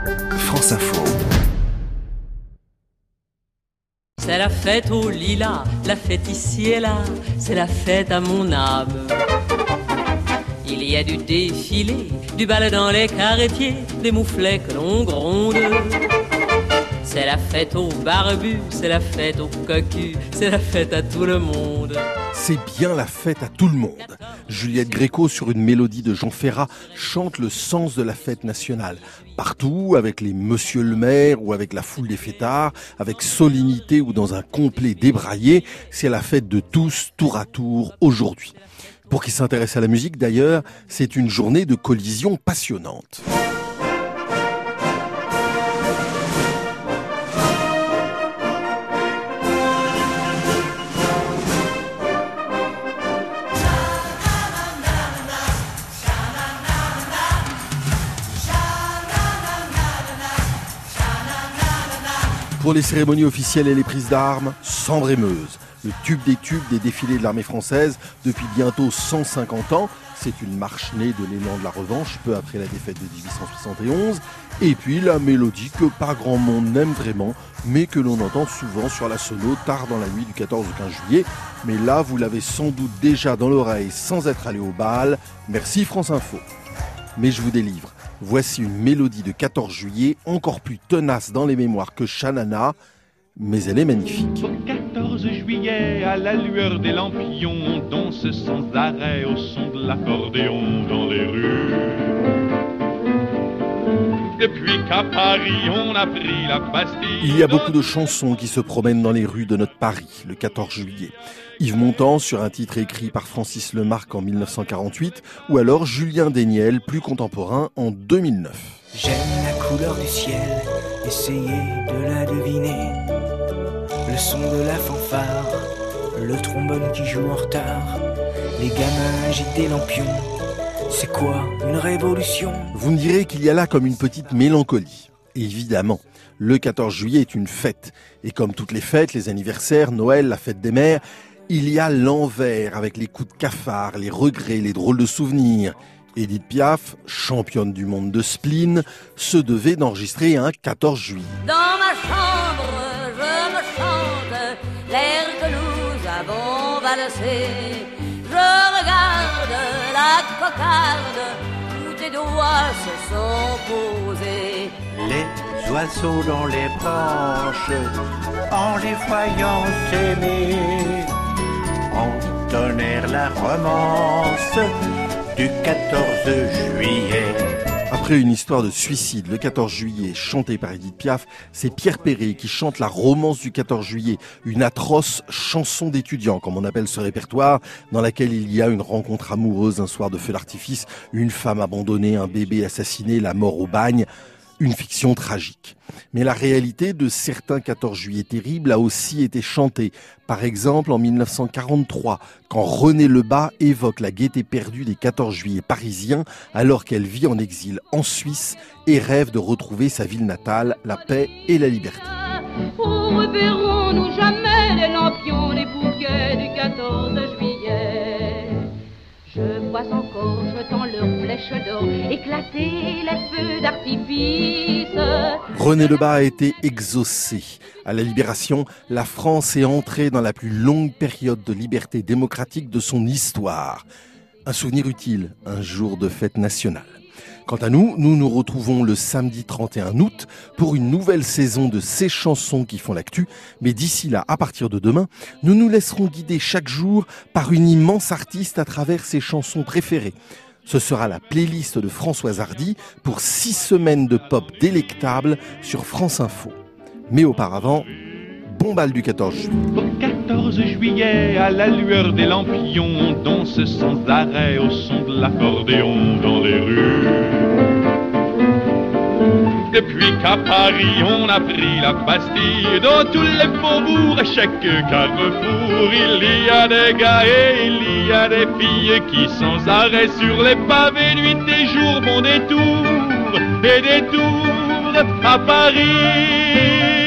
France Info. C'est la fête au lilas, la fête ici et là, c'est la fête à mon âme. Il y a du défilé, du bal dans les carretiers, des mouflets que l'on gronde. C'est la fête aux barbus, c'est la fête aux cocus, c'est la fête à tout le monde. C'est bien la fête à tout le monde. Juliette Gréco, sur une mélodie de Jean Ferrat, chante le sens de la fête nationale. Partout, avec les Monsieur le maire ou avec la foule des fêtards, avec solennité ou dans un complet débraillé, c'est la fête de tous, tour à tour, aujourd'hui. Pour qui s'intéresse à la musique d'ailleurs, c'est une journée de collision passionnante. Pour les cérémonies officielles et les prises d'armes, Sambre-et-Meuse, le tube des tubes des défilés de l'armée française depuis bientôt 150 ans. C'est une marche née de l'élan de la revanche, peu après la défaite de 1871. Et puis la mélodie que pas grand monde n'aime vraiment, mais que l'on entend souvent sur la sono tard dans la nuit du 14 au 15 juillet. Mais là, vous l'avez sans doute déjà dans l'oreille sans être allé au bal. Merci France Info. Mais je vous délivre. Voici une mélodie de 14 juillet, encore plus tenace dans les mémoires que Shanana, mais elle est magnifique. Au 14 juillet, à la lueur des lampions, on danse sans arrêt au son de l'accordéon dans les rues. Depuis qu'à Paris, on a pris la Bastille. Il y a beaucoup de chansons qui se promènent dans les rues de notre Paris, le 14 juillet. Yves Montand sur un titre écrit par Francis Lemarque en 1948, ou alors Julien Desniel, plus contemporain, en 2009. J'aime la couleur du ciel, essayez de la deviner. Le son de la fanfare, le trombone qui joue en retard, les gamins agitent des lampions. C'est quoi une révolution ? Vous me direz qu'il y a là comme une petite mélancolie. Évidemment, le 14 juillet est une fête. Et comme toutes les fêtes, les anniversaires, Noël, la fête des mères, il y a l'envers avec les coups de cafard, les regrets, les drôles de souvenirs. Edith Piaf, championne du monde de spleen, se devait d'enregistrer un 14 juillet. Dans ma chambre, je me chante l'air que nous avons valsé. Je regarde la cocarde où tes doigts se sont posés. Les oiseaux dans les branches, en les voyant s'aimer, entonnèrent la romance du 14 juillet. Après une histoire de suicide, le 14 juillet, chantée par Edith Piaf, c'est Pierre Perret qui chante la romance du 14 juillet, une atroce chanson d'étudiant, comme on appelle ce répertoire, dans laquelle il y a une rencontre amoureuse, un soir de feu d'artifice, une femme abandonnée, un bébé assassiné, la mort au bagne. Une fiction tragique. Mais la réalité de certains 14 juillet terribles a aussi été chantée. Par exemple, en 1943, quand Renée Lebas évoque la gaieté perdue des 14 juillet parisiens alors qu'elle vit en exil en Suisse et rêve de retrouver sa ville natale, la paix et la liberté. Où reverrons-nous jamais les lampions, les bouquets du 14 juillet? Je vois encore, jetant leurs flèches d'or, éclater les feux d'artifice. Renée Lebas a été exaucée. À la Libération, la France est entrée dans la plus longue période de liberté démocratique de son histoire. Un souvenir utile, un jour de fête nationale. Quant à nous, nous nous retrouvons le samedi 31 août pour une nouvelle saison de ces chansons qui font l'actu. Mais d'ici là, à partir de demain, nous nous laisserons guider chaque jour par une immense artiste à travers ses chansons préférées. Ce sera la playlist de Françoise Hardy pour 6 semaines de pop délectable sur France Info. Mais auparavant, bon bal du 14 juillet. Au 14 juillet, à la lueur des lampions, on danse sans arrêt au son de l'accordéon dans les rues. Depuis qu'à Paris, on a pris la Bastille, dans tous les faubourgs, à chaque carrefour, il y a des gars et il y a des filles qui sans arrêt sur les pavés, nuit et jour, font des tours à Paris.